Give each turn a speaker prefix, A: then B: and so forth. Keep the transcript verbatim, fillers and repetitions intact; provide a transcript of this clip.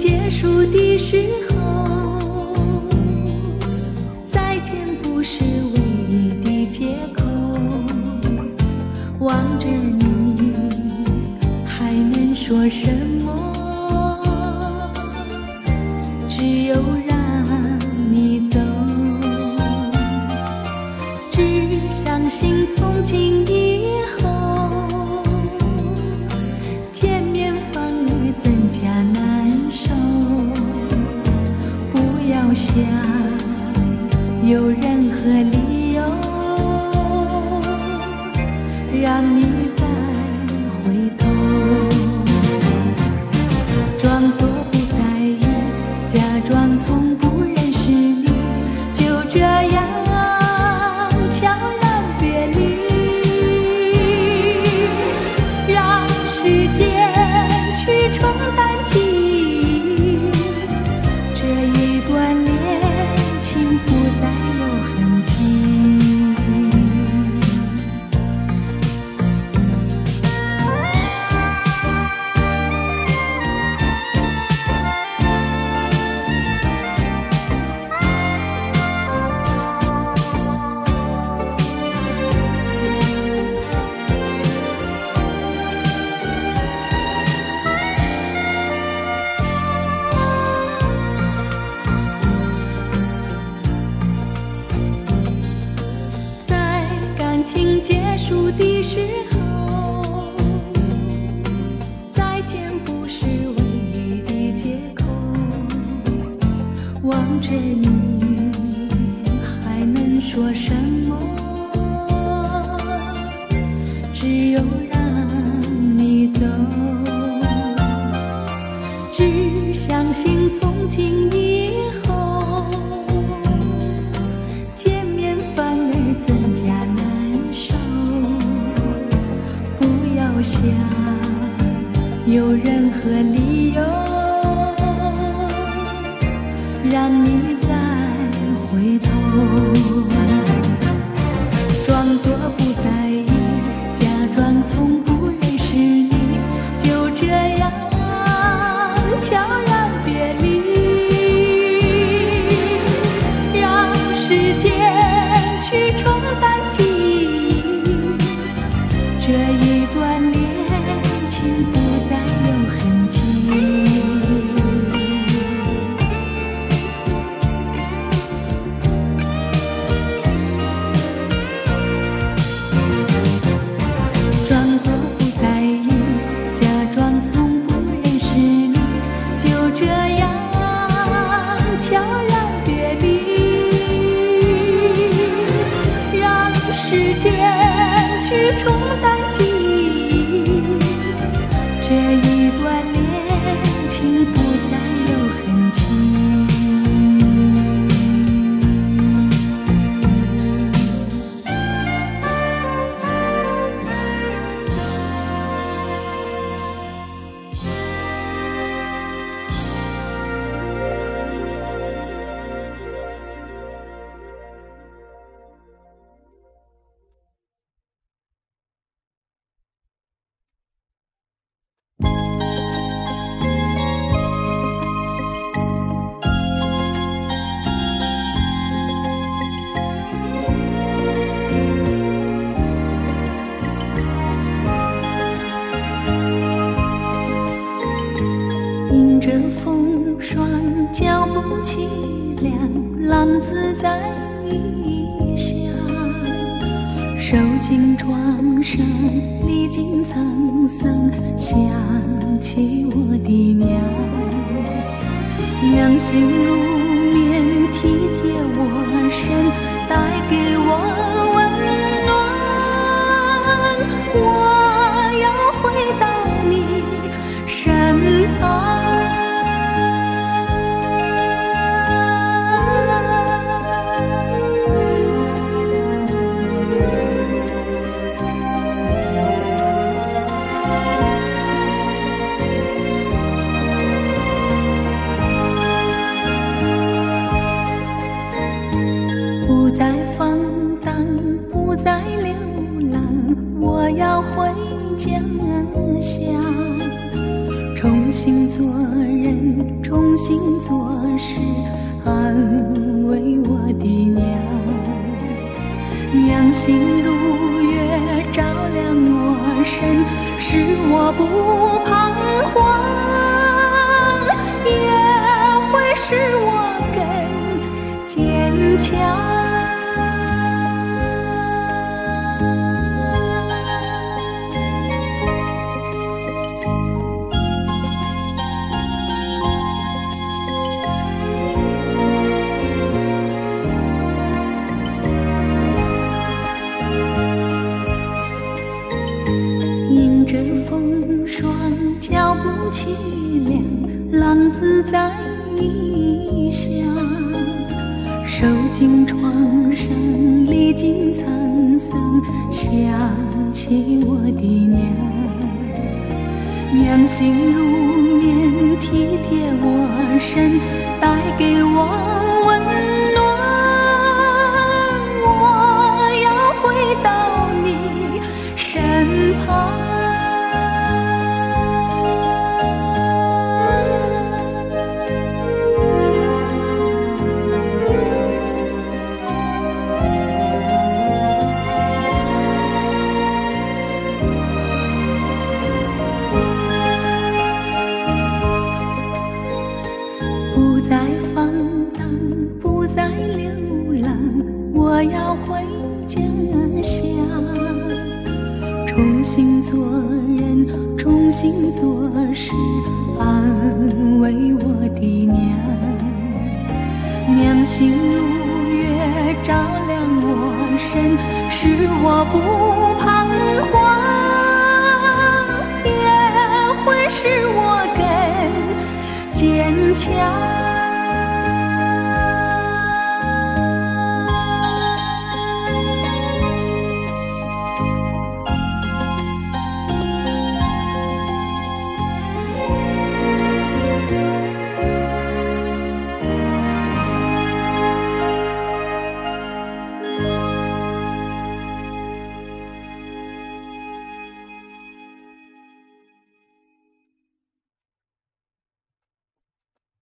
A: 结束的时候，再见不是唯一的借口。望着你，还能说什么？只有让你走。只相信从今以后，见面反而增加难受。不要想有任何理由让你再回头，装作不在意，假装从不认识你，就这样悄然别离，让时间去冲淡记忆，这一段恋情不再有痕迹。结束的时候，再见不是唯一的借口。望着你，还能说什么？只有让你走。只相信从今以后，见面反而增加难。想有任何理由让你再回头，装作不在意，假装从不认识你，就这样悄然别离，让时间去冲淡记忆，这一段恋情不再有痕迹。装作不在意，假装从不认识你，就这样悄然别离，让时间去冲淡记忆，这一段恋情不再有痕迹。迎着风霜，脚步凄凉，浪子在异乡，受尽创伤，历经沧桑，想起我的娘，娘心如棉，体贴我身，带给我温暖，我要回到你身旁。 做人，重新做事，安慰我的娘。娘心如月，照亮我身，使我不彷徨，也会使我更坚强。迎着风霜，脚步凄凉，浪子在异乡。受尽创伤，历经沧桑，想起我的娘。娘心如棉，体贴我身，带给我温暖。我要回到你身旁。不再放荡，不再流浪，我要回家乡。重新做人，重新做事，安慰我的娘。娘心如月，照亮我身，使我不彷徨，也会使我更坚强。